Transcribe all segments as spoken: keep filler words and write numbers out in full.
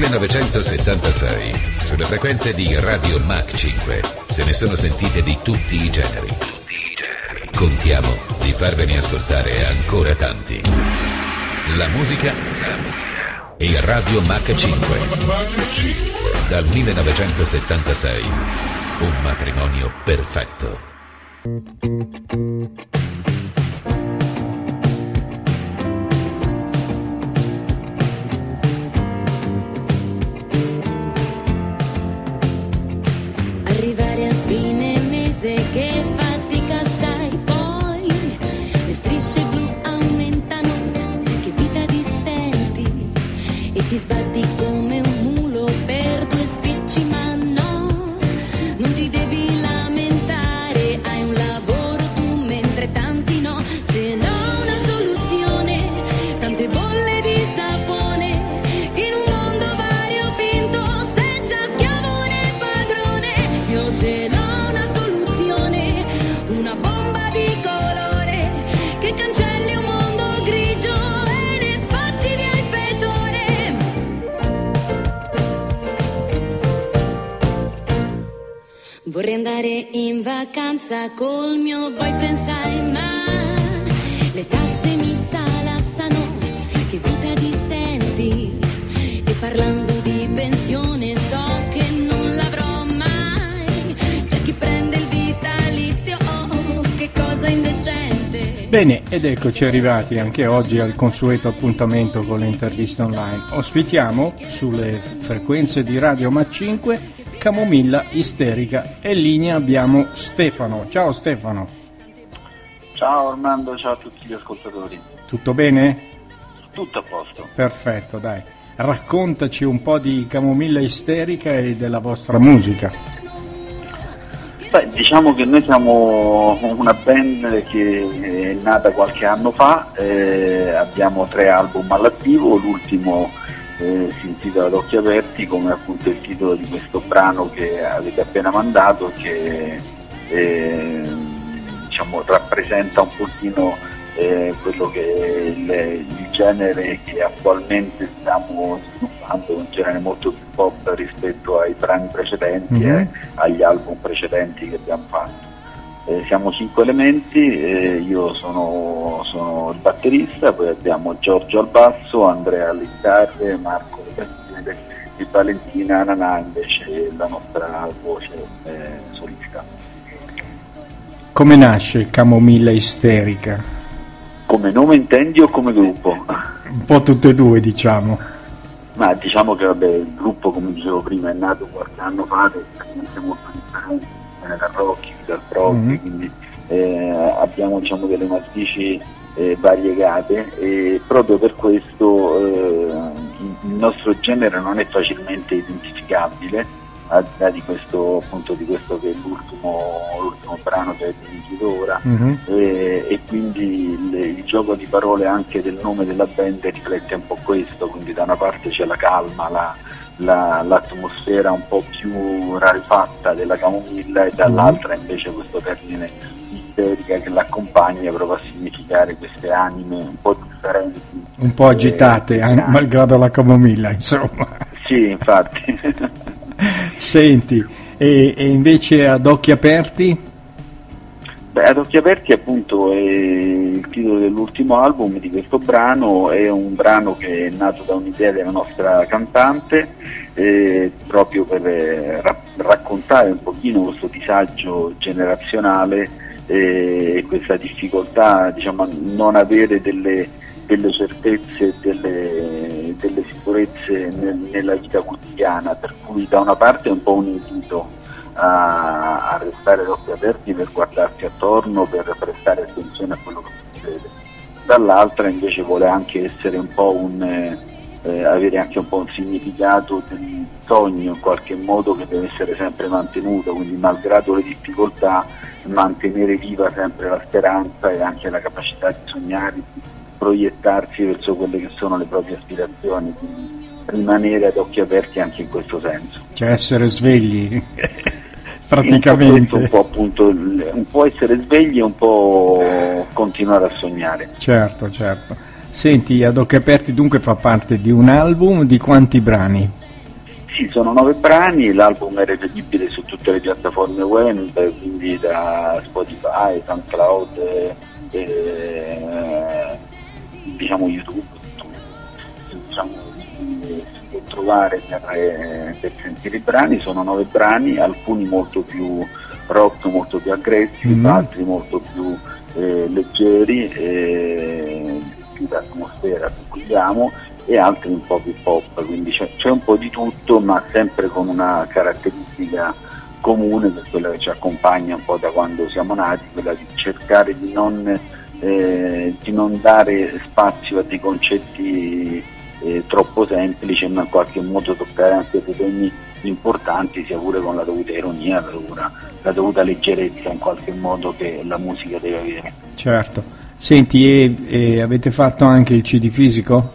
millenovecentosettantasei, sulle frequenze di Radio Mach cinque, se ne sono sentite di tutti i generi. Contiamo di farvene ascoltare ancora tanti. La musica e Radio Mach cinque. Dal millenovecentosettantasei, un matrimonio perfetto. Arrivare a fine mese che fatica sai, poi le strisce blu aumentano, che vita di stenti, e ti sbatti come un mulo per due spicci, ma no, non ti devi lamentare, hai un lavoro tu mentre tanti no, ce n'ho una soluzione, tante bolle di sapone, in un mondo variopinto, senza schiavo né padrone, io ce l'ho una soluzione, una bomba di colore, che cancelli un mondo grigio e ne spazi via il fettore. Vorrei andare in vacanza col mio boyfriend, sai, ma le tasse mi salassano, che vita di stenti, e parlando di pensione so che non l'avrò mai, c'è chi prende il vitalizio, oh, che cosa indecente. Bene, ed eccoci arrivati anche oggi al consueto appuntamento con le interviste online. Ospitiamo sulle frequenze di Radio Mach cinque Camomilla Isterica, e in linea abbiamo Stefano. Ciao Stefano. Ciao Armando, ciao a tutti gli ascoltatori. Tutto bene? Tutto a posto. Perfetto, dai. Raccontaci un po' di Camomilla Isterica e della vostra musica. Beh, diciamo che noi siamo una band che è nata qualche anno fa, eh, abbiamo tre album all'attivo, l'ultimo eh, si intitola Ad occhi aperti, come appunto il titolo di questo brano che avete appena mandato, che eh, diciamo rappresenta un pochino eh, quello che è il, il genere che attualmente stiamo sviluppando, un genere molto più pop rispetto ai brani precedenti, mm-hmm. e agli album precedenti che abbiamo fatto. Eh, siamo cinque elementi, eh, io sono, sono il batterista, poi abbiamo Giorgio al basso, Andrea alle chitarre, Marco alle tastiere e Valentina Nanà invece la nostra voce eh, solista. Come nasce Camomilla Isterica? Come nome intendi o come gruppo? Un po' tutte e due, diciamo. Ma diciamo che vabbè, il gruppo, come dicevo prima, è nato qualche anno fa, da esperienze molto differenti, dal rock, dal prog, mm-hmm. quindi eh, abbiamo diciamo delle matrici eh, variegate, e proprio per questo eh, il nostro genere non è facilmente identificabile, al di là di questo appunto di questo che è l'ultimo, l'ultimo brano che avete sentito ora, mm-hmm. e, e quindi il, il gioco di parole anche del nome della band riflette un po' questo, quindi da una parte c'è la calma, la, la, l'atmosfera un po' più rarefatta della camomilla, e dall'altra invece questo termine isterica che l'accompagna proprio a significare queste anime un po' differenti, un po' agitate, eh, anche, malgrado la camomilla, insomma. Sì, infatti. Senti, e, e invece Ad occhi aperti? Beh, Ad occhi aperti appunto è il titolo dell'ultimo album di questo brano, è un brano che è nato da un'idea della nostra cantante, eh, proprio per eh, ra- raccontare un pochino questo disagio generazionale e eh, questa difficoltà, diciamo, a non avere delle delle certezze, delle, delle sicurezze nel, nella vita quotidiana, per cui da una parte è un po' un invito a, a restare ad occhi aperti per guardarsi attorno, per prestare attenzione a quello che succede, dall'altra invece vuole anche essere un po' un eh, avere anche un po' un significato di sogno in qualche modo che deve essere sempre mantenuto, quindi malgrado le difficoltà mantenere viva sempre la speranza e anche la capacità di sognare, di proiettarsi verso quelle che sono le proprie aspirazioni, quindi rimanere ad occhi aperti anche in questo senso. Cioè essere svegli, praticamente. Un po', un po' appunto, un po' essere svegli e un po' continuare a sognare. Certo, certo. Senti, Ad occhi aperti dunque fa parte di un album di quanti brani? Sì, sono nove brani, l'album è reperibile su tutte le piattaforme web, quindi da Spotify, SoundCloud, eh, eh, diciamo YouTube, diciamo, si può trovare per, eh, per sentire i brani. Sono nove brani, alcuni molto più rock, molto più aggressivi, mm-hmm. altri molto più eh, leggeri, eh, più d'atmosfera se vogliamo, e altri un po' più pop, quindi c'è, c'è un po' di tutto, ma sempre con una caratteristica comune, che è quella che ci accompagna un po' da quando siamo nati, quella di cercare di non, eh, di non dare spazio a dei concetti eh, troppo semplici, ma in qualche modo toccare anche dei temi importanti, sia pure con la dovuta ironia, la dovuta, la dovuta leggerezza in qualche modo che la musica deve avere. Certo. Senti, e, e avete fatto anche il C D fisico?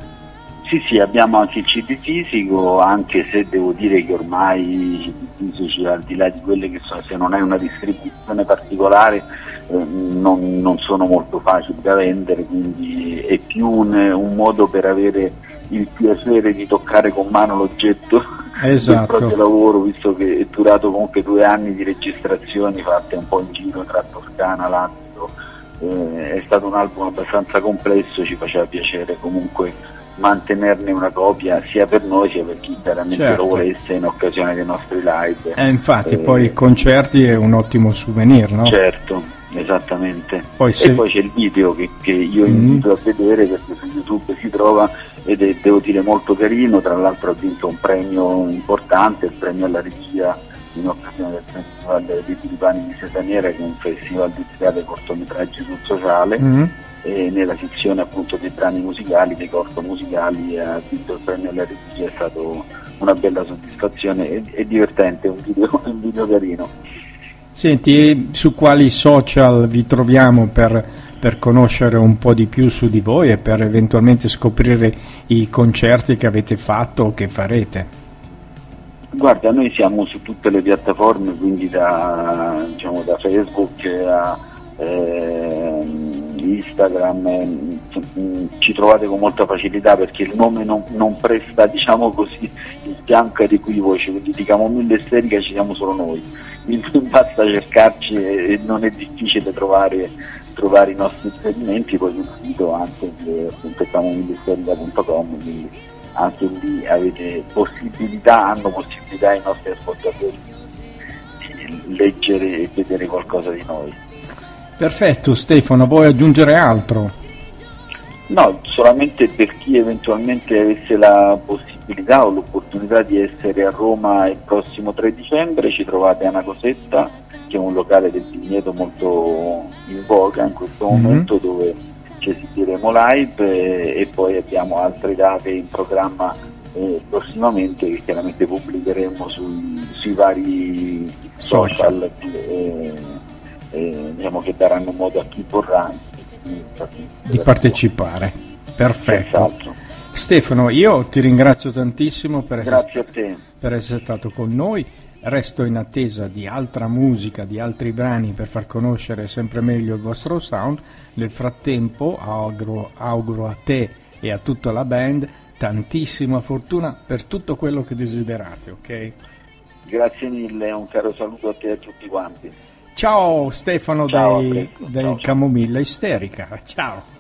Sì, sì, abbiamo anche il C D fisico, anche se devo dire che ormai i C D fisici, al di là di quelle che sono, se non è una distribuzione particolare, eh, non, non sono molto facili da vendere, quindi è più un, un modo per avere il piacere di toccare con mano l'oggetto esatto. del proprio lavoro, visto che è durato comunque due anni di registrazioni fatte un po' in giro tra Toscana, Lazio, eh, è stato un album abbastanza complesso, ci faceva piacere comunque mantenerne una copia sia per noi sia per chi veramente certo. lo volesse in occasione dei nostri live. Eh, infatti eh, poi i eh, concerti è un ottimo souvenir, no? Certo, esattamente. Poi se... E poi c'è il video che, che io invito mm. a vedere, perché su YouTube si trova ed è, devo dire, molto carino. Tra l'altro ha vinto un premio importante, il premio alla regia in occasione del Festival dei Pilipani di Setaniera, che è un festival dedicato ai cortometraggi sul sociale. Mm. E nella sezione appunto dei brani musicali, dei corto musicali, ha vinto il premio alla regia, è stato una bella soddisfazione, è, è divertente, è un video, un video carino. Senti, su quali social vi troviamo per, per conoscere un po' di più su di voi e per eventualmente scoprire i concerti che avete fatto o che farete? Guarda, noi siamo su tutte le piattaforme, quindi da, diciamo, da Facebook a eh, Instagram, eh, ci trovate con molta facilità, perché il nome non, non presta, diciamo così, il fianco ad equivoci, quindi di Camomilla Isterica ci siamo solo noi, quindi basta cercarci e, e non è difficile trovare, trovare i nostri riferimenti. Poi sul sito anche appunto camomilla isterica punto com, quindi anche lì avete possibilità, hanno possibilità i nostri ascoltatori di leggere e vedere qualcosa di noi. Perfetto. Stefano, vuoi aggiungere altro? No, solamente per chi eventualmente avesse la possibilità o l'opportunità di essere a Roma il prossimo tre dicembre, ci trovate a Ana Cosetta, che è un locale del Vigneto molto in voga in questo mm-hmm. momento, dove ci esibiremo live, e, e poi abbiamo altre date in programma eh, prossimamente, che chiaramente pubblicheremo sui, sui vari social, social eh, eh, diciamo, che daranno modo a chi vorrà di, di partecipare. Perfetto. Esatto. Stefano, io ti ringrazio tantissimo per essere, Grazie a te. per essere stato con noi. Resto in attesa di altra musica, di altri brani, per far conoscere sempre meglio il vostro sound. Nel frattempo auguro, auguro a te e a tutta la band tantissima fortuna per tutto quello che desiderate, ok? Grazie mille, un caro saluto a te e a tutti quanti. Ciao Stefano. Ciao, dai, dai ciao, Camomilla Isterica. Ciao.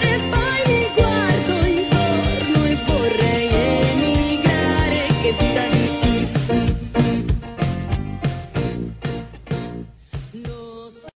Che vita